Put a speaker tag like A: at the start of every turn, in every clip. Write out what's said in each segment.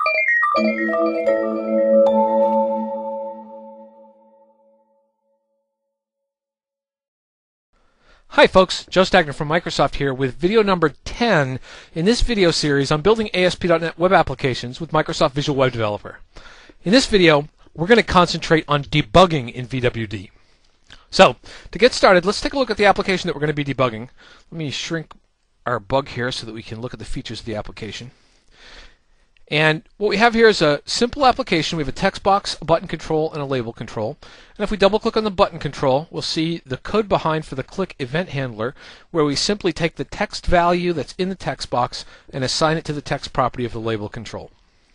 A: Hi folks, Joe Stagner from Microsoft here with video number 10 in this video series on building ASP.NET web applications with Microsoft Visual Web Developer. In this video, we're going to concentrate on debugging in VWD. So, to get started, let's take a look at the application that we're going to be debugging. Let me shrink our bug here so that we can look at the features of the application. And what we have here is a simple application. We have a text box, a button control, and a label control. And if we double click on the button control, we'll see the code behind for the click event handler, where we simply take the text value that's in the text box and assign it to the text property of the label control.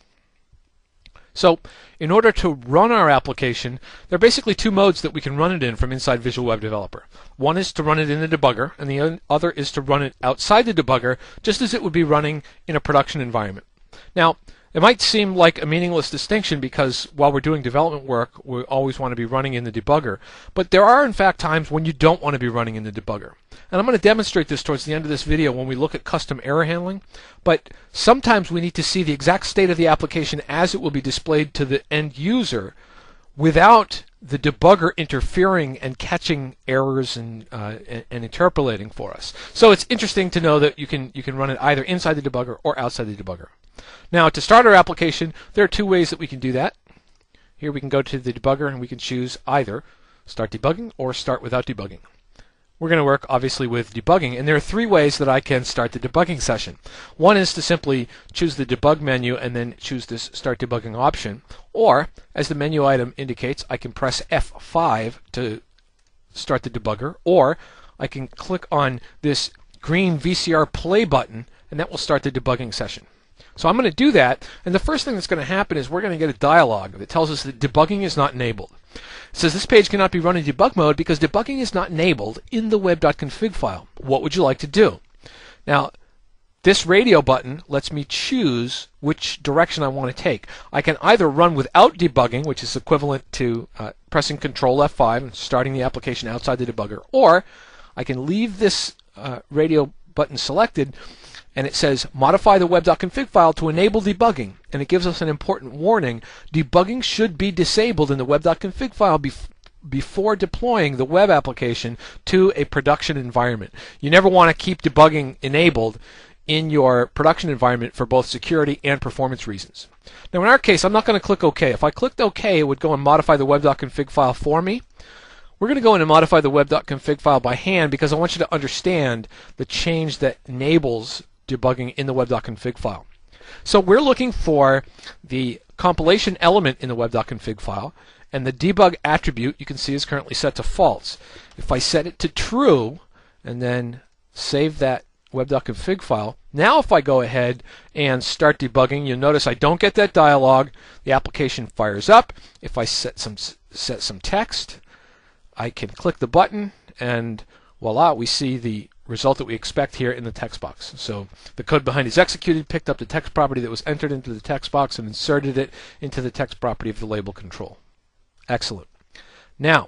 A: So, in order to run our application, there are basically two modes that we can run it in from inside Visual Web Developer. One is to run it in the debugger, and the other is to run it outside the debugger, just as it would be running in a production environment. Now, it might seem like a meaningless distinction because while we're doing development work, we always want to be running in the debugger. But there are, in fact, times when you don't want to be running in the debugger. And I'm going to demonstrate this towards the end of this video when we look at custom error handling. But sometimes we need to see the exact state of the application as it will be displayed to the end user without the debugger interfering and catching errors and interpolating for us. So it's interesting to know that you can run it either inside the debugger or outside the debugger. Now, to start our application, there are two ways that we can do that. Here we can go to the debugger and we can choose either start debugging or start without debugging. We're going to work obviously with debugging, and there are three ways that I can start the debugging session. One is to simply choose the debug menu and then choose this start debugging option, or as the menu item indicates, I can press F5 to start the debugger, or I can click on this green VCR play button and that will start the debugging session. So I'm going to do that, and the first thing that's going to happen is we're going to get a dialog that tells us that debugging is not enabled. It says this page cannot be run in debug mode because debugging is not enabled in the web.config file. What would you like to do? Now, this radio button lets me choose which direction I want to take. I can either run without debugging, which is equivalent to pressing Control F5 and starting the application outside the debugger, or I can leave this radio button selected and it says modify the web.config file to enable debugging, and it gives us an important warning. Debugging should be disabled in the web.config file before deploying the web application to a production environment. You never want to keep debugging enabled in your production environment for both security and performance reasons. Now in our case, I'm not going to click OK. If I clicked OK, it would go and modify the web.config file for me. We're going to go in and modify the web.config file by hand because I want you to understand the change that enables debugging in the web.config file. So we're looking for the compilation element in the web.config file, and the debug attribute you can see is currently set to false. If I set it to true and then save that web.config file, now if I go ahead and start debugging, you'll notice I don't get that dialog. The application fires up. If I set some text, I can click the button and voila, we see the result that we expect here in the text box. So the code behind is executed, picked up the text property that was entered into the text box and inserted it into the text property of the label control. Excellent. Now,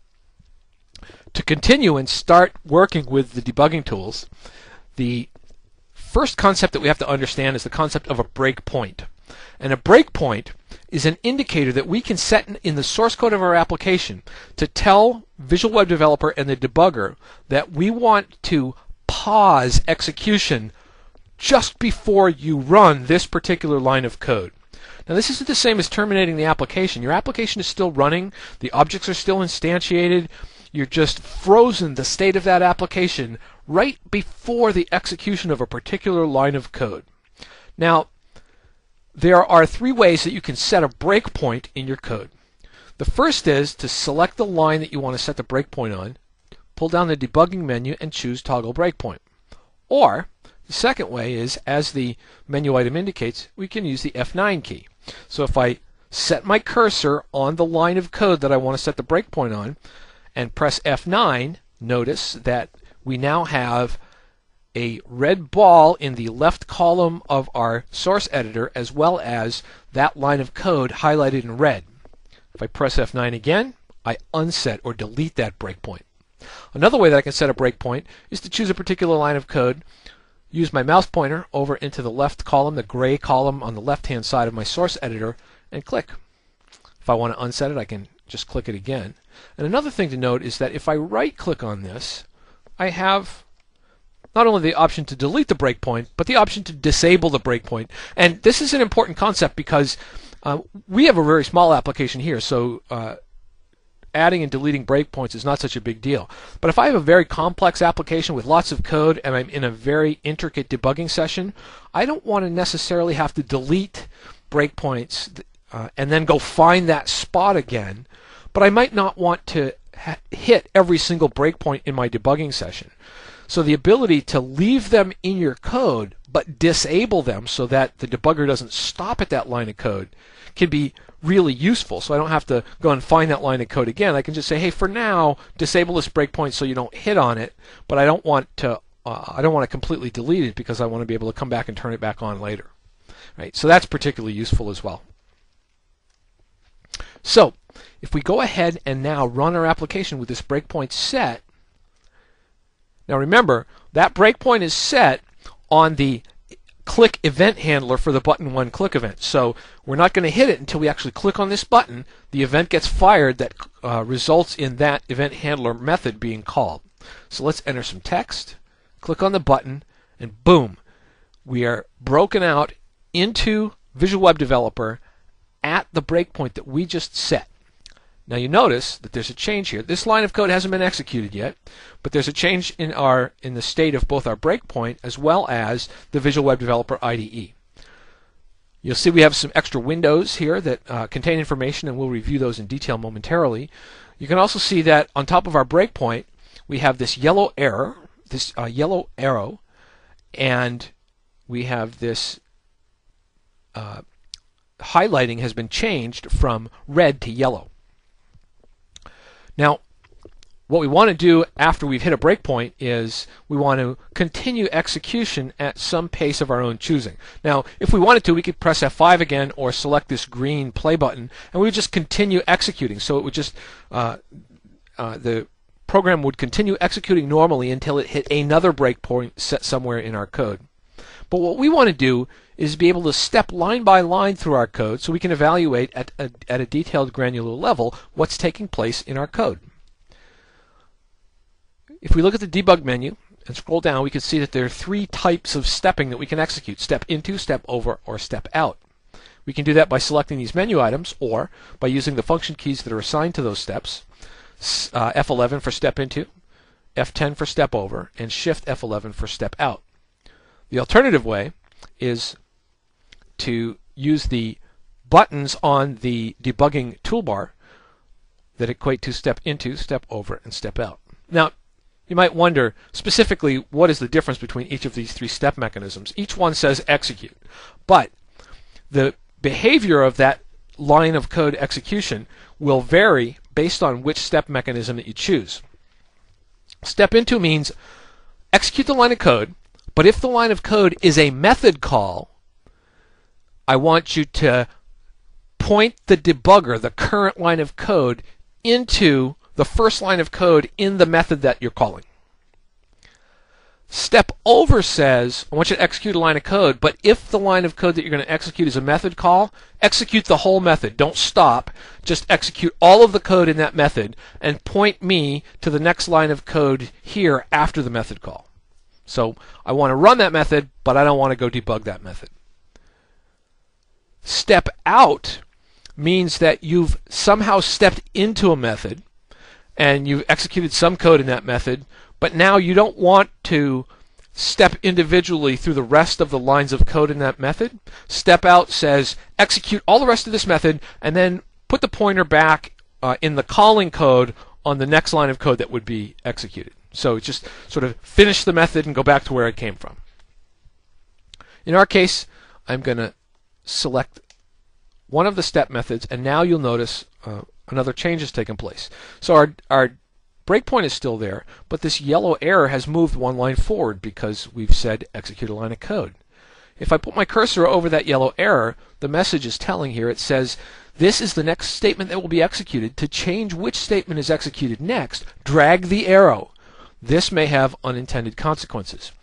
A: to continue and start working with the debugging tools, the first concept that we have to understand is the concept of a breakpoint. And a breakpoint is an indicator that we can set in the source code of our application to tell Visual Web Developer and the debugger that we want to pause execution just before you run this particular line of code. Now this isn't the same as terminating the application. Your application is still running, the objects are still instantiated, you're just frozen the state of that application right before the execution of a particular line of code. Now, there are three ways that you can set a breakpoint in your code. The first is to select the line that you want to set the breakpoint on, pull down the debugging menu and choose toggle breakpoint. Or, the second way is, as the menu item indicates, we can use the F9 key. So if I set my cursor on the line of code that I want to set the breakpoint on and press F9, notice that we now have a red ball in the left column of our source editor as well as that line of code highlighted in red. If I press F9 again, I unset or delete that breakpoint. Another way that I can set a breakpoint is to choose a particular line of code use my mouse pointer over into the left column, the gray column on the left-hand side of my source editor, and click. If I want to unset it, I can just click it again. And another thing to note is that if I right-click on this, I have not only the option to delete the breakpoint, but the option to disable the breakpoint. And this is an important concept because we have a very small application here, so adding and deleting breakpoints is not such a big deal. But if I have a very complex application with lots of code and I'm in a very intricate debugging session, I don't want to necessarily have to delete breakpoints and then go find that spot again, but I might not want to hit every single breakpoint in my debugging session. So the ability to leave them in your code but disable them so that the debugger doesn't stop at that line of code can be really useful. So I don't have to go and find that line of code again. I can just say, hey, for now, disable this breakpoint so you don't hit on it, but I don't want to completely delete it because I want to be able to come back and turn it back on later. Right? So that's particularly useful as well. So if we go ahead and now run our application with this breakpoint set, now remember, that breakpoint is set on the click event handler for the button 1 click event. So we're not going to hit it until we actually click on this button. The event gets fired that results in that event handler method being called. So let's enter some text, click on the button, and boom, we are broken out into Visual Web Developer at the breakpoint that we just set. Now you notice that there's a change here. This line of code hasn't been executed yet, but there's a change in the state of both our breakpoint as well as the Visual Web Developer IDE. You'll see we have some extra windows here that contain information, and we'll review those in detail momentarily. You can also see that on top of our breakpoint, we have this yellow arrow, and we have this highlighting has been changed from red to yellow. Now, what we want to do after we've hit a breakpoint is we want to continue execution at some pace of our own choosing. Now, if we wanted to, we could press F5 again or select this green play button, and we would just continue executing. So it would just the program would continue executing normally until it hit another breakpoint set somewhere in our code. But what we want to do is be able to step line by line through our code so we can evaluate at a detailed granular level what's taking place in our code. If we look at the debug menu and scroll down, we can see that there are 3 types of stepping that we can execute: step into, step over, or step out. We can do that by selecting these menu items or by using the function keys that are assigned to those steps. F11 for step into, F10 for step over, and Shift F11 for step out. The alternative way is to use the buttons on the debugging toolbar that equate to step into, step over, and step out. Now, you might wonder specifically what is the difference between each of these 3 step mechanisms. Each one says execute, but the behavior of that line of code execution will vary based on which step mechanism that you choose. Step into means execute the line of code, but if the line of code is a method call, I want you to point the debugger, the current line of code, into the first line of code in the method that you're calling. Step over says, I want you to execute a line of code, but if the line of code that you're going to execute is a method call, execute the whole method. Don't stop. Just execute all of the code in that method and point me to the next line of code here after the method call. So I want to run that method, but I don't want to go debug that method. Step out means that you've somehow stepped into a method and you've executed some code in that method, but now you don't want to step individually through the rest of the lines of code in that method. Step out says execute all the rest of this method and then put the pointer back in the calling code on the next line of code that would be executed. So just sort of finish the method and go back to where it came from. In our case, I'm going to select one of the step methods, and now you'll notice another change has taken place. So our breakpoint is still there, but this yellow error has moved 1 line forward because we've said execute a line of code. If I put my cursor over that yellow error, the message is telling here, it says, this is the next statement that will be executed. To change which statement is executed next, drag the arrow. This may have unintended consequences.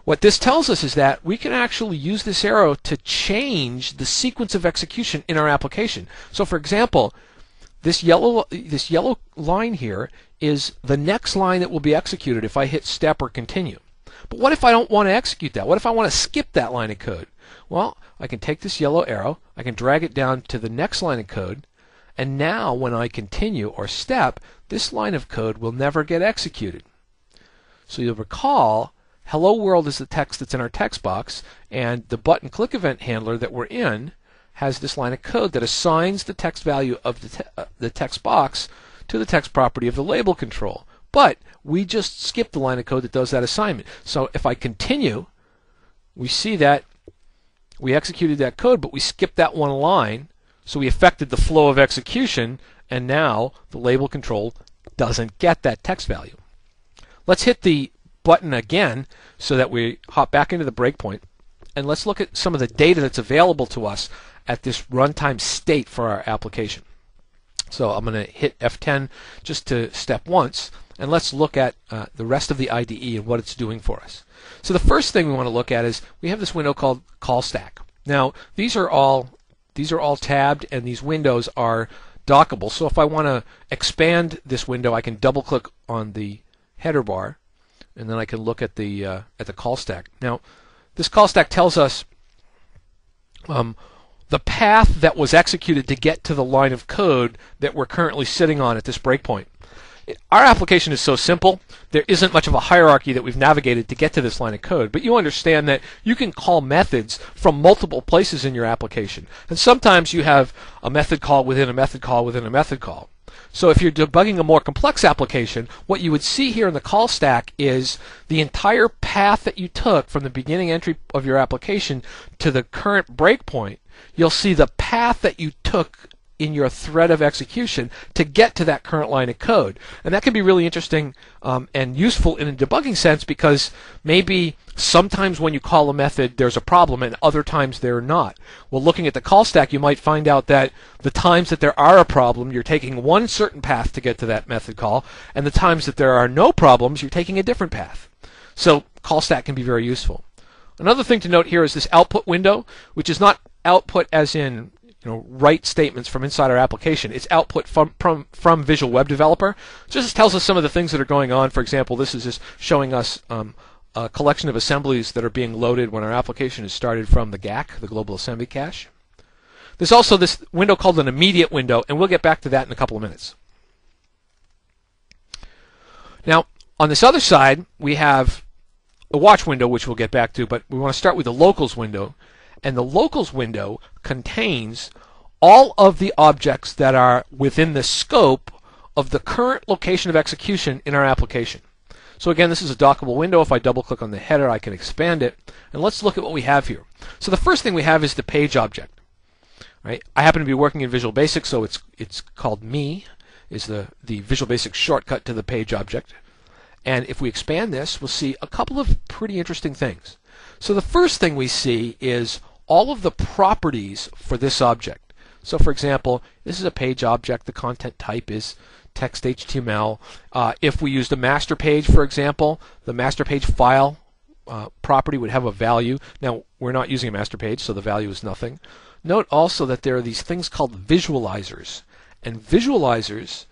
A: What this tells us is that we can actually use this arrow to change the sequence of execution in our application. So for example, this yellow line here is the next line that will be executed if I hit step or continue. But what if I don't want to execute that? What if I want to skip that line of code? Well, I can take this yellow arrow, I can drag it down to the next line of code, and now when I continue or step, this line of code will never get executed. So you'll recall, hello world is the text that's in our text box, and the button click event handler that we're in has this line of code that assigns the text value of the text box to the text property of the label control. But we just skipped the line of code that does that assignment. So if I continue, we see that we executed that code, but we skipped that one line, so we affected the flow of execution, and now the label control doesn't get that text value. Let's hit the button again so that we hop back into the breakpoint, and let's look at some of the data that's available to us at this runtime state for our application. So I'm going to hit F10 just to step once, and let's look at the rest of the IDE and what it's doing for us. So the first thing we want to look at is we have this window called call stack. Now these are all tabbed, and these windows are dockable. So if I want to expand this window, I can double click on the header bar, and then I can look at the call stack. Now this call stack tells us the path that was executed to get to the line of code that we're currently sitting on at this breakpoint. Our application is so simple, there isn't much of a hierarchy that we've navigated to get to this line of code, but you understand that you can call methods from multiple places in your application. And sometimes you have a method call within a method call within a method call. So if you're debugging a more complex application, what you would see here in the call stack is the entire path that you took from the beginning entry of your application to the current breakpoint. You'll see the path that you took in your thread of execution to get to that current line of code. And that can be really interesting and useful in a debugging sense, because maybe sometimes when you call a method there's a problem and other times there are not. Well, looking at the call stack, you might find out that the times that there are a problem, you're taking one certain path to get to that method call, and the times that there are no problems, you're taking a different path. So call stack can be very useful. Another thing to note here is this output window, which is not output as in write statements from inside our application. It's output from Visual Web Developer. Just tells us some of the things that are going on. For example, this is just showing us a collection of assemblies that are being loaded when our application is started from the GAC, the Global Assembly Cache. There's also this window called an immediate window, and we'll get back to that in a couple of minutes. Now, on this other side, we have a watch window, which we'll get back to, but we want to start with the locals window. And the locals window contains all of the objects that are within the scope of the current location of execution in our application. So again, this is a dockable window. If I double click on the header, I can expand it. And let's look at what we have here. So the first thing we have is the page object. Right? I happen to be working in Visual Basic, so it's called me, is the Visual Basic shortcut to the page object. And if we expand this, we'll see a couple of pretty interesting things. So the first thing we see is all of the properties for this object. So for example, this is a page object. The content type is text HTML. If we used a master page, for example, the master page file property would have a value. Now, we're not using a master page, so the value is nothing. Note also that there are these things called visualizers. And visualizers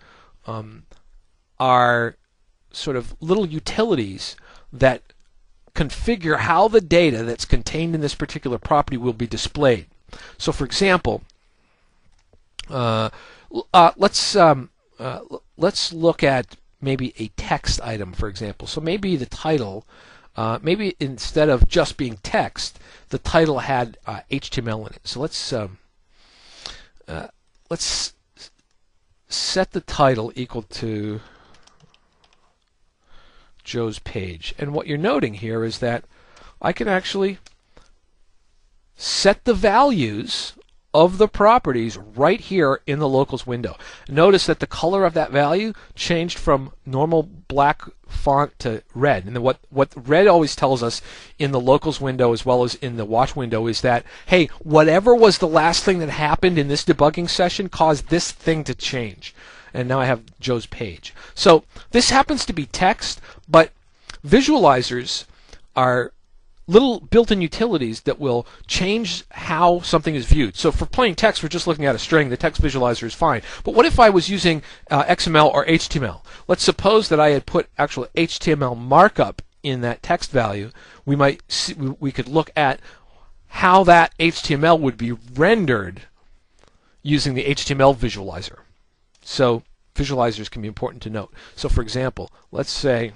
A: are sort of little utilities that configure how the data that's contained in this particular property will be displayed. So for example, let's look at maybe a text item, for example. So maybe the title, maybe instead of just being text, the title had HTML in it. So let's set the title equal to Joe's page. And what you're noting here is that I can actually set the values of the properties right here in the locals window. Notice that the color of that value changed from normal black font to red. And then what red always tells us in the locals window as well as in the watch window is that, hey, whatever was the last thing that happened in this debugging session caused this thing to change. And now I have Joe's page. So this happens to be text, but visualizers are little built-in utilities that will change how something is viewed. So for plain text, we're just looking at a string. The text visualizer is fine. But what if I was using XML or HTML? Let's suppose that I had put actual HTML markup in that text value. We could look at how that HTML would be rendered using the HTML visualizer. So visualizers can be important to note. So for example, let's say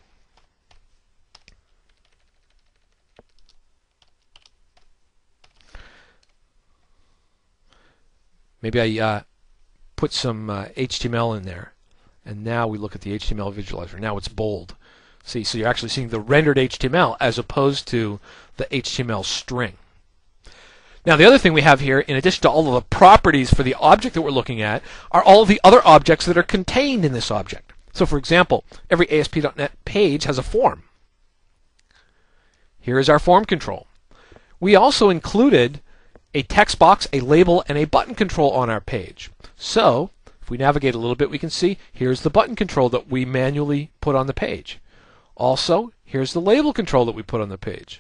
A: maybe I put some HTML in there, and now we look at the HTML visualizer. Now it's bold. See, so you're actually seeing the rendered HTML as opposed to the HTML string. Now the other thing we have here, in addition to all of the properties for the object that we're looking at, are all of the other objects that are contained in this object. So for example, every ASP.NET page has a form. Here is our form control. We also included a text box, a label, and a button control on our page. So if we navigate a little bit, we can see here's the button control that we manually put on the page. Also, here's the label control that we put on the page.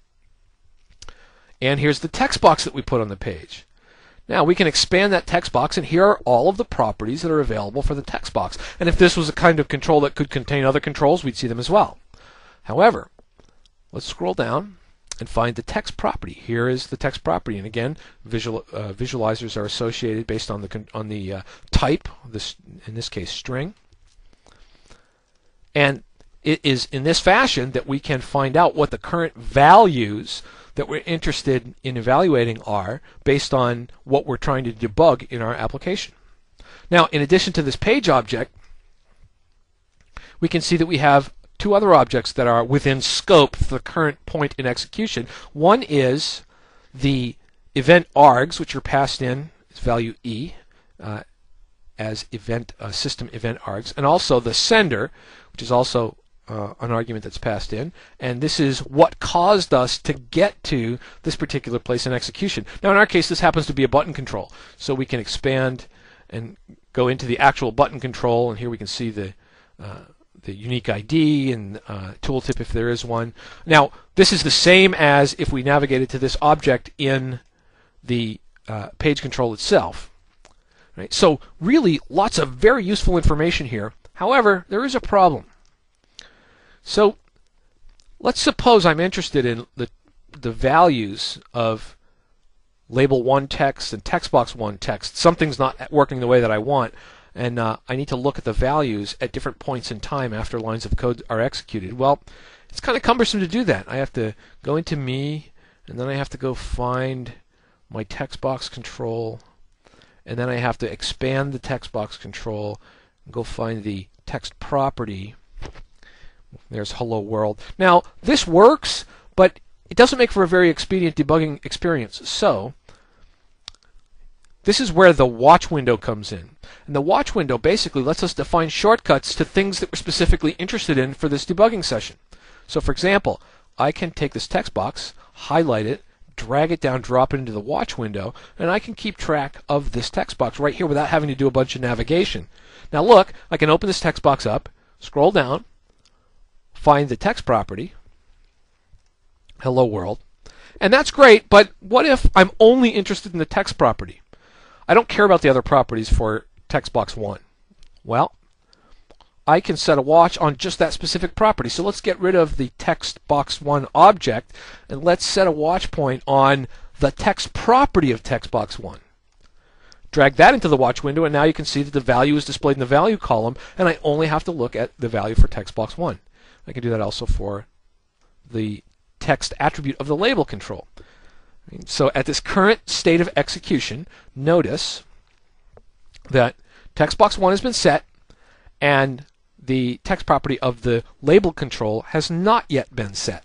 A: And here's the text box that we put on the page. Now we can expand that text box, and here are all of the properties that are available for the text box. And if this was a kind of control that could contain other controls, we'd see them as well. However, let's scroll down and find the text property. Here is the text property, and again, visualizers are associated based on the type, in this case string. And it is in this fashion that we can find out what the current values that we're interested in evaluating are based on what we're trying to debug in our application. Now, in addition to this page object, we can see that we have two other objects that are within scope for the current point in execution. One is the event args, which are passed in as value E as system event args, and also the sender, which is also an argument that's passed in, and this is what caused us to get to this particular place in execution. Now in our case this happens to be a button control, so we can expand and go into the actual button control, and here we can see the unique ID and tooltip if there is one. Now this is the same as if we navigated to this object in the page control itself. Right? So really lots of very useful information here. However, there is a problem. So let's suppose I'm interested in the values of label 1 text and text box 1 text. Something's not working the way that I want, and I need to look at the values at different points in time after lines of code are executed. Well, it's kind of cumbersome to do that. I have to go into Me, and then I have to go find my text box control, and then I have to expand the text box control and go find the text property. There's Hello World. Now, this works, but it doesn't make for a very expedient debugging experience. So, this is where the watch window comes in. And the watch window basically lets us define shortcuts to things that we're specifically interested in for this debugging session. So, for example, I can take this text box, highlight it, drag it down, drop it into the watch window, and I can keep track of this text box right here without having to do a bunch of navigation. Now look, I can open this text box up, scroll down, find the text property, Hello World, and that's great, but what if I'm only interested in the text property? I don't care about the other properties for text box 1. Well, I can set a watch on just that specific property. So let's get rid of the text box 1 object, and let's set a watch point on the text property of text box 1. Drag that into the watch window, and now you can see that the value is displayed in the value column, and I only have to look at the value for text box 1. I can do that also for the text attribute of the label control. So at this current state of execution, notice that text box 1 has been set, and the text property of the label control has not yet been set.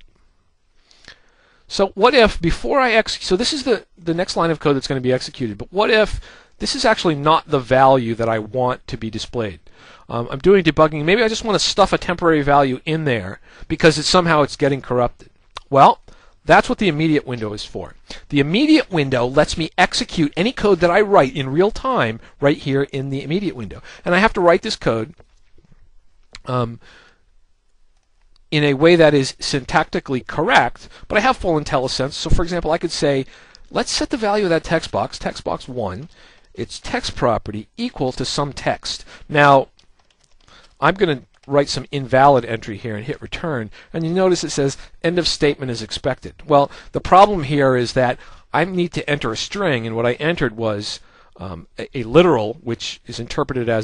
A: So what if before I execute, so this is the next line of code that's going to be executed, but what if this is actually not the value that I want to be displayed? I'm doing debugging. Maybe I just want to stuff a temporary value in there because somehow it's getting corrupted. Well, that's what the immediate window is for. The immediate window lets me execute any code that I write in real time right here in the immediate window. And I have to write this code in a way that is syntactically correct, but I have full IntelliSense. So for example, I could say, let's set the value of that text box 1, its text property equal to some text. Now, I'm going to write some invalid entry here and hit return, and you notice it says end of statement is expected. Well, the problem here is that I need to enter a string, and what I entered was a literal, which is interpreted as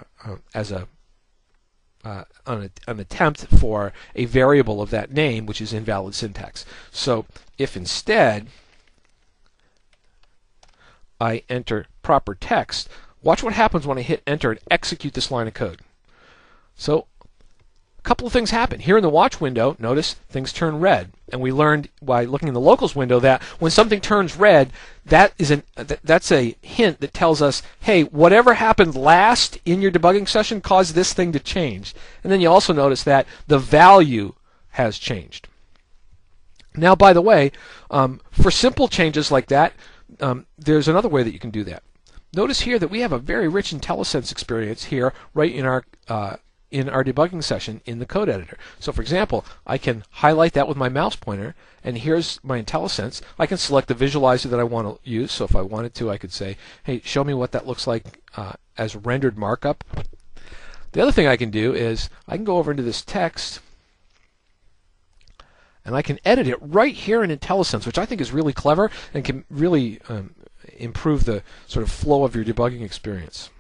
A: an attempt for a variable of that name, which is invalid syntax. So if instead I enter proper text, watch what happens when I hit enter and execute this line of code. So a couple of things happen. Here in the watch window, notice things turn red. And we learned by looking in the locals window that when something turns red, that's a hint that tells us, hey, whatever happened last in your debugging session caused this thing to change. And then you also notice that the value has changed. Now, by the way, for simple changes like that, there's another way that you can do that. Notice here that we have a very rich IntelliSense experience here right in our debugging session in the code editor. So for example, I can highlight that with my mouse pointer, and here's my IntelliSense. I can select the visualizer that I want to use. So if I wanted to, I could say, hey, show me what that looks like as rendered markup. The other thing I can do is I can go over into this text, and I can edit it right here in IntelliSense, which I think is really clever and can really improve the sort of flow of your debugging experience.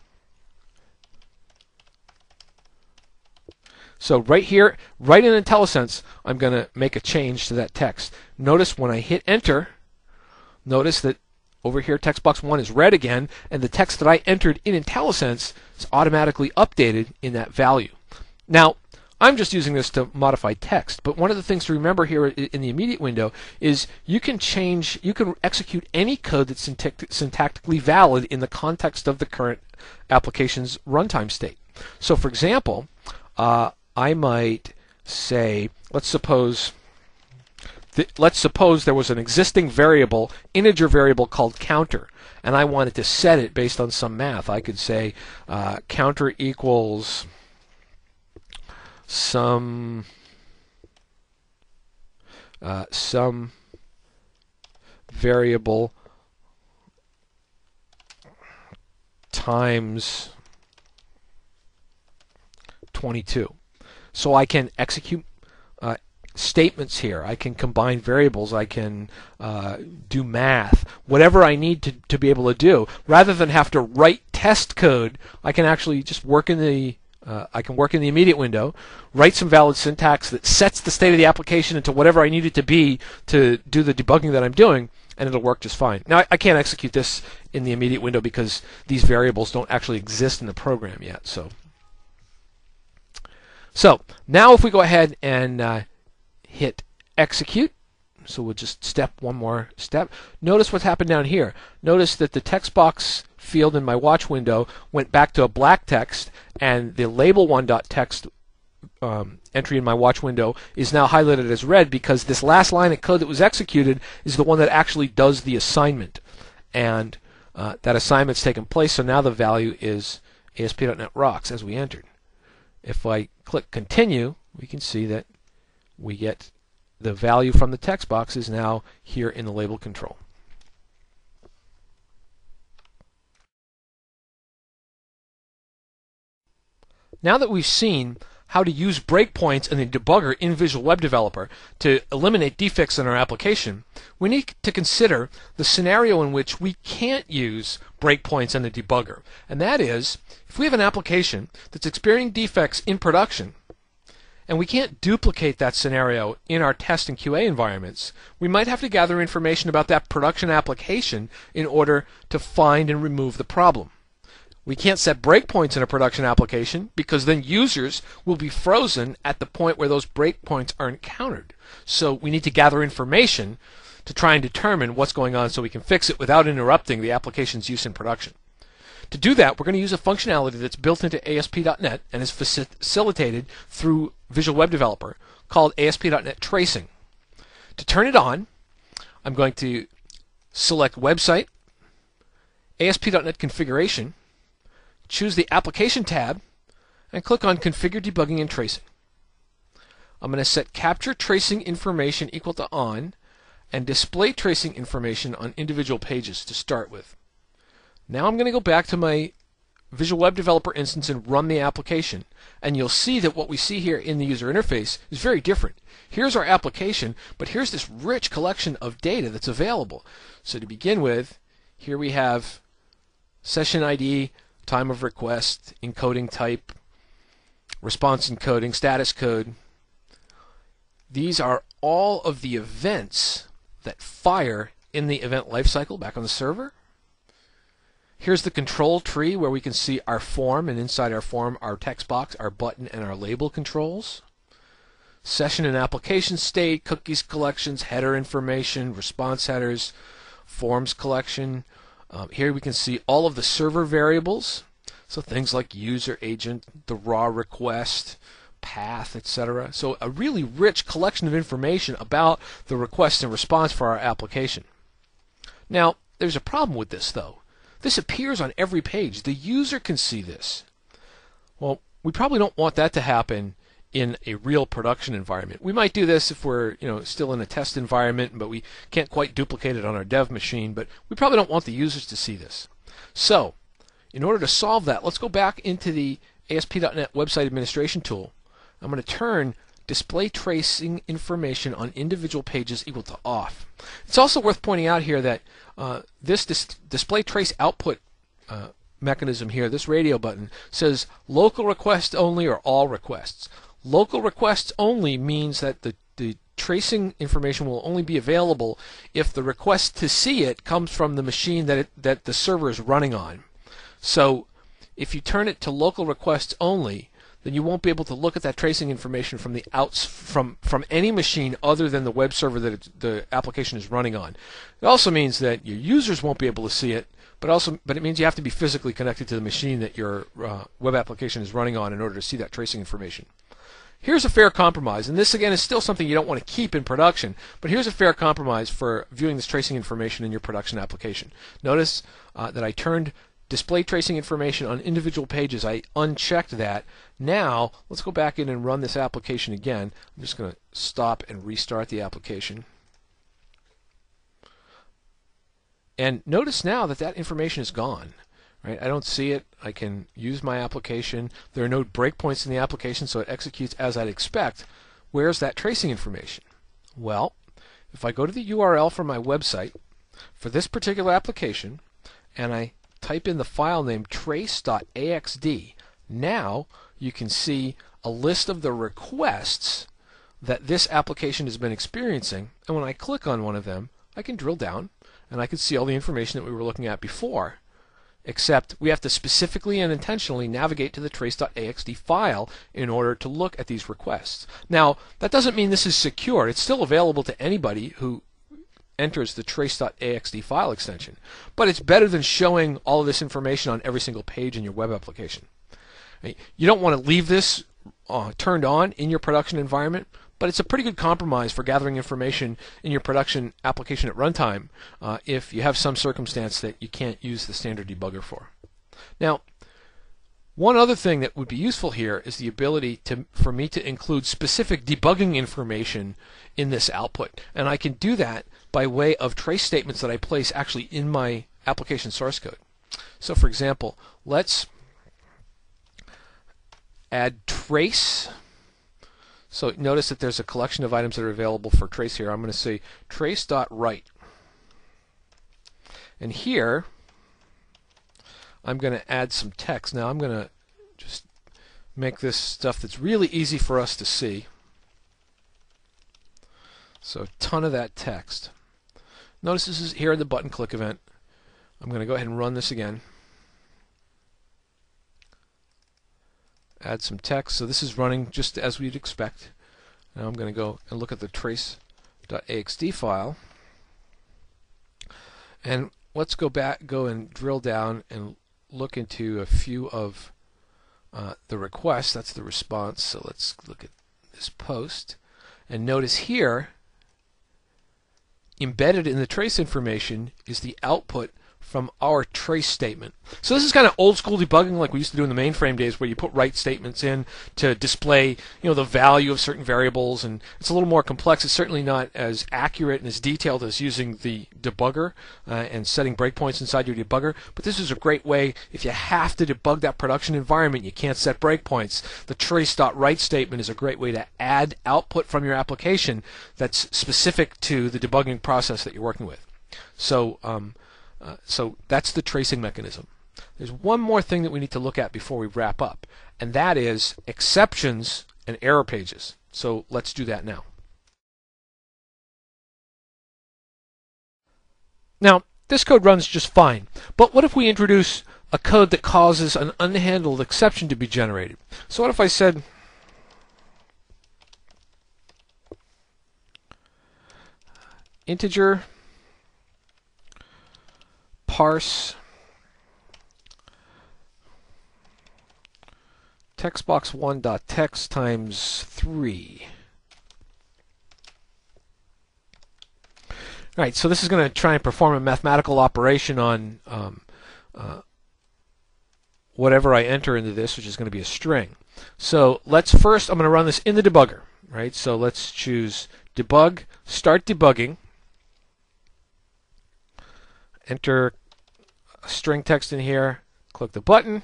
A: So right here, right in IntelliSense, I'm going to make a change to that text. Notice when I hit enter, notice that over here text box 1 is red again, and the text that I entered in IntelliSense is automatically updated in that value. Now, I'm just using this to modify text, but one of the things to remember here in the immediate window is you can execute any code that's syntactically valid in the context of the current application's runtime state. So for example, I might say, let's suppose there was an existing variable, integer variable called counter, and I wanted to set it based on some math. I could say counter equals some variable times 22. So I can execute statements here. I can combine variables. I can do math. Whatever I need to be able to do, rather than have to write test code, I can actually just work in the immediate window, write some valid syntax that sets the state of the application into whatever I need it to be to do the debugging that I'm doing, and it'll work just fine. Now, I can't execute this in the immediate window because these variables don't actually exist in the program yet. So now if we go ahead and hit execute, so we'll just step one more step. Notice what's happened down here. Notice that the text box field in my watch window went back to a black text, and the label1.text entry in my watch window is now highlighted as red because this last line of code that was executed is the one that actually does the assignment. And that assignment's taken place, so now the value is ASP.NET Rocks as we entered. If I click continue, we can see that we get the value from the text box is now here in the label control. Now that we've seen how to use breakpoints in the debugger in Visual Web Developer to eliminate defects in our application, we need to consider the scenario in which we can't use breakpoints in the debugger. And that is, if we have an application that's experiencing defects in production, and we can't duplicate that scenario in our test and QA environments, we might have to gather information about that production application in order to find and remove the problem. We can't set breakpoints in a production application because then users will be frozen at the point where those breakpoints are encountered. So we need to gather information to try and determine what's going on so we can fix it without interrupting the application's use in production. To do that, we're going to use a functionality that's built into ASP.NET and is facilitated through Visual Web Developer called ASP.NET Tracing. To turn it on, I'm going to select Website, ASP.NET Configuration, choose the Application tab, and click on Configure Debugging and Tracing. I'm going to set capture tracing information equal to on and display tracing information on individual pages to start with. Now I'm going to go back to my Visual Web Developer instance and run the application. And you'll see that what we see here in the user interface is very different. Here's our application, but here's this rich collection of data that's available. So to begin with, here we have session ID, time of request, encoding type, response encoding, status code. These are all of the events that fire in the event lifecycle back on the server. Here's the control tree where we can see our form, and inside our form our text box, our button, and our label controls. Session and application state, cookies collections, header information, response headers, forms collection. Here we can see all of the server variables, so things like user agent, the raw request, path, etc. So a really rich collection of information about the request and response for our application. Now, there's a problem with this though. This appears on every page. The user can see this. Well, we probably don't want that to happen in a real production environment. We might do this if we're still in a test environment, but we can't quite duplicate it on our dev machine, but we probably don't want the users to see this. So, in order to solve that, let's go back into the ASP.NET Website Administration tool. I'm going to turn display tracing information on individual pages equal to off. It's also worth pointing out here that this display trace output mechanism here, this radio button, says local request only or all requests. Local requests only means that the tracing information will only be available if the request to see it comes from the machine that the server is running on. So if you turn it to local requests only, then you won't be able to look at that tracing information from the from any machine other than the web server that the application is running on. It also means that your users won't be able to see it, but it means you have to be physically connected to the machine that your web application is running on in order to see that tracing information. Here's a fair compromise, and this again is still something you don't want to keep in production, but here's a fair compromise for viewing this tracing information in your production application. Notice that I turned display tracing information on individual pages. I unchecked that. Now let's go back in and run this application again. I'm just going to stop and restart the application. And notice now that that information is gone. Right? I don't see it. I can use my application. There are no breakpoints in the application, so it executes as I'd expect. Where's that tracing information? Well, if I go to the URL for my website for this particular application and I type in the file name trace.axd, now you can see a list of the requests that this application has been experiencing, and when I click on one of them, I can drill down and I can see all the information that we were looking at before, except we have to specifically and intentionally navigate to the trace.axd file in order to look at these requests. Now, that doesn't mean this is secure. It's still available to anybody who enters the trace.axd file extension, but it's better than showing all of this information on every single page in your web application. You don't want to leave this turned on in your production environment, but it's a pretty good compromise for gathering information in your production application at runtime if you have some circumstance that you can't use the standard debugger for. Now, one other thing that would be useful here is the ability for me to include specific debugging information in this output, and I can do that by way of trace statements that I place actually in my application source code. So for example, let's add trace. So notice that there's a collection of items that are available for trace here. I'm going to say trace.write. And here I'm going to add some text. Now I'm going to just make this stuff that's really easy for us to see. So a ton of that text. Notice this is here in the button click event. I'm going to go ahead and run this again. Add some text. So this is running just as we'd expect. Now I'm going to go and look at the trace.axd file. And let's go and drill down and look into a few of the requests. That's the response. So let's look at this post. And notice here, embedded in the trace information is the output from our trace statement. So this is kind of old school debugging like we used to do in the mainframe days, where you put write statements in to display, the value of certain variables, and it's a little more complex. It's certainly not as accurate and as detailed as using the debugger and setting breakpoints inside your debugger, but this is a great way if you have to debug that production environment, you can't set breakpoints. The trace.write statement is a great way to add output from your application that's specific to the debugging process that you're working with. So that's the tracing mechanism. There's one more thing that we need to look at before we wrap up, and that is exceptions and error pages. So let's do that now. Now, this code runs just fine, but what if we introduce a code that causes an unhandled exception to be generated? So what if I said integer parse textbox1.text times 3. All right, so this is going to try and perform a mathematical operation on whatever I enter into this, which is going to be a string. So let's first, I'm going to run this in the debugger, right? So let's choose debug, start debugging, enter a string text in here, click the button,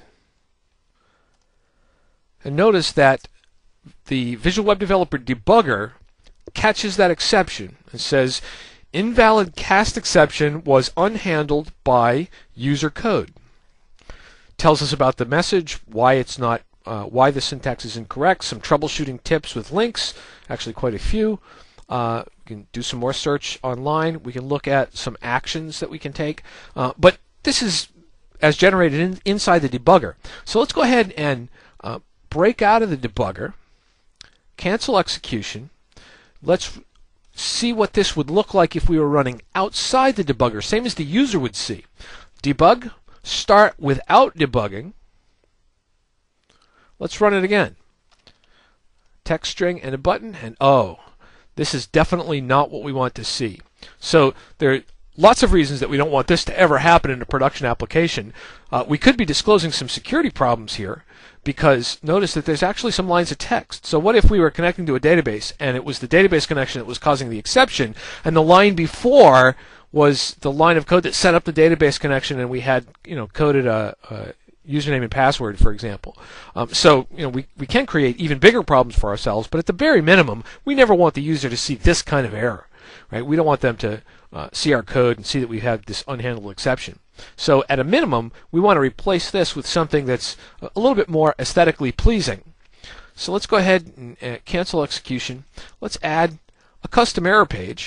A: and notice that the Visual Web Developer debugger catches that exception and says invalid cast exception was unhandled by user code. Tells us about the message, why it's not, why the syntax is incorrect, some troubleshooting tips with links, actually quite a few. We can do some more search online. We can look at some actions that we can take. But this is as generated inside the debugger. So let's go ahead and break out of the debugger, cancel execution. Let's see what this would look like if we were running outside the debugger, same as the user would see. Debug, start without debugging. Let's run it again. Text string and a button, and oh, this is definitely not what we want to see. So there are lots of reasons that we don't want this to ever happen in a production application. We could be disclosing some security problems here, because notice that there's actually some lines of text. So what if we were connecting to a database and it was the database connection that was causing the exception, and the line before was the line of code that set up the database connection, and we had coded a username and password, for example. So we can create even bigger problems for ourselves, but at the very minimum, we never want the user to see this kind of error, right? We don't want them to see our code and see that we have this unhandled exception. So at a minimum, we want to replace this with something that's a little bit more aesthetically pleasing. So let's go ahead and cancel execution. Let's add a custom error page.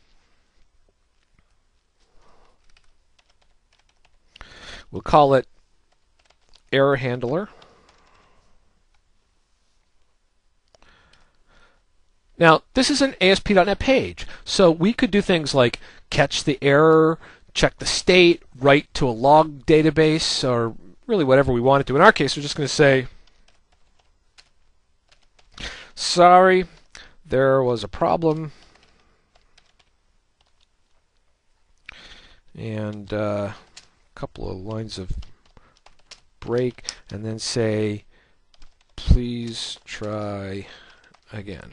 A: We'll call it error handler. Now, this is an ASP.NET page, so we could do things like catch the error, check the state, write to a log database, or really whatever we want to do. In our case, we're just going to say, sorry, there was a problem, and a couple of lines of break, and then say, please try again.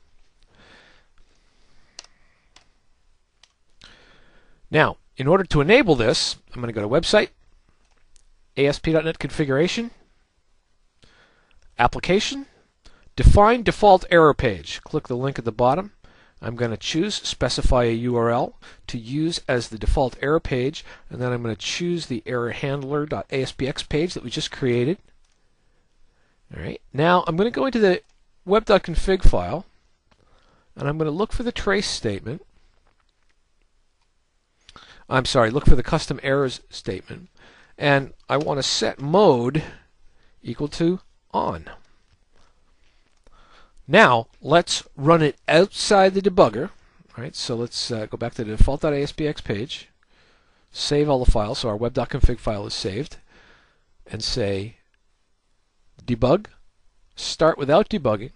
A: Now, in order to enable this, I'm going to go to website, ASP.NET configuration, application, define default error page. Click the link at the bottom. I'm going to choose specify a URL to use as the default error page, and then I'm going to choose the error handler.aspx page that we just created. All right. Now I'm going to go into the web.config file, and I'm going to look for the trace statement. I'm sorry, look for the custom errors statement, and I want to set mode equal to on. Now let's run it outside the debugger. All right, so let's go back to the default.aspx page, save all the files, so our web.config file is saved, and say debug, start without debugging.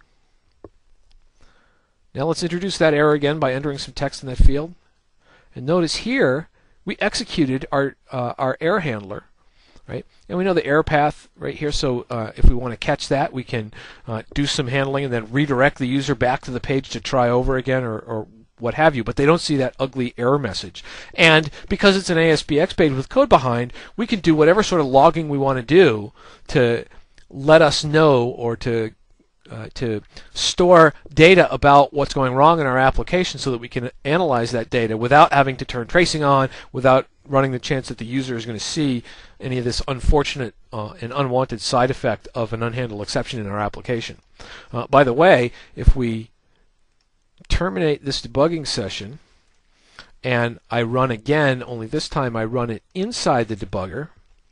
A: Now let's introduce that error again by entering some text in that field, and notice here we executed our error handler, right? And we know the error path right here, so if we want to catch that, we can do some handling and then redirect the user back to the page to try over again or what have you, but they don't see that ugly error message. And because it's an ASPX page with code behind, we can do whatever sort of logging we want to do to let us know or to store data about what's going wrong in our application so that we can analyze that data without having to turn tracing on, without running the chance that the user is going to see any of this unfortunate and unwanted side effect of an unhandled exception in our application. By the way, if we terminate this debugging session and I run again, only this time I run it inside the debugger,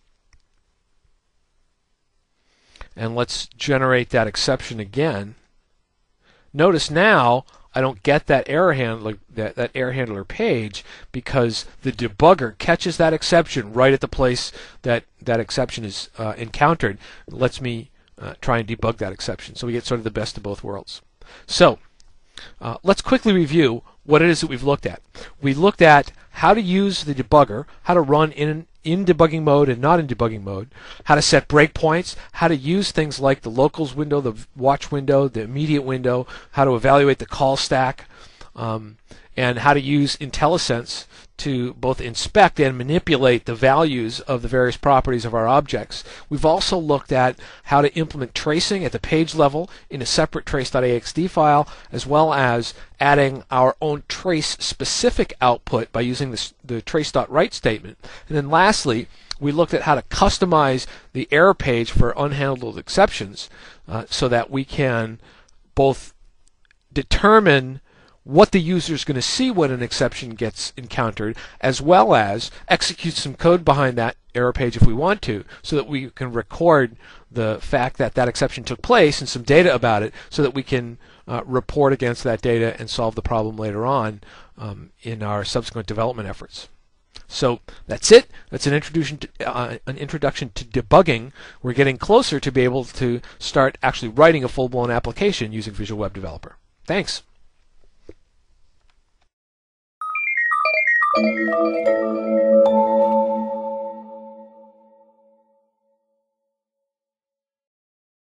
A: and let's generate that exception again. Notice now I don't get that error handler page because the debugger catches that exception right at the place that that exception is encountered. It lets me try and debug that exception. So we get sort of the best of both worlds. So let's quickly review what it is that we've looked at. We looked at how to use the debugger, how to run in debugging mode and not in debugging mode, how to set breakpoints, how to use things like the locals window, the watch window, the immediate window, how to evaluate the call stack, and how to use IntelliSense to both inspect and manipulate the values of the various properties of our objects. We've also looked at how to implement tracing at the page level in a separate trace.axd file, as well as adding our own trace-specific output by using the trace.write statement. And then lastly, we looked at how to customize the error page for unhandled exceptions so that we can both determine what the user is going to see when an exception gets encountered, as well as execute some code behind that error page if we want to, so that we can record the fact that that exception took place and some data about it, so that we can report against that data and solve the problem later on in our subsequent development efforts. So that's it. That's an introduction to debugging. We're getting closer to be able to start actually writing a full-blown application using Visual Web Developer. Thanks.
B: Thank you.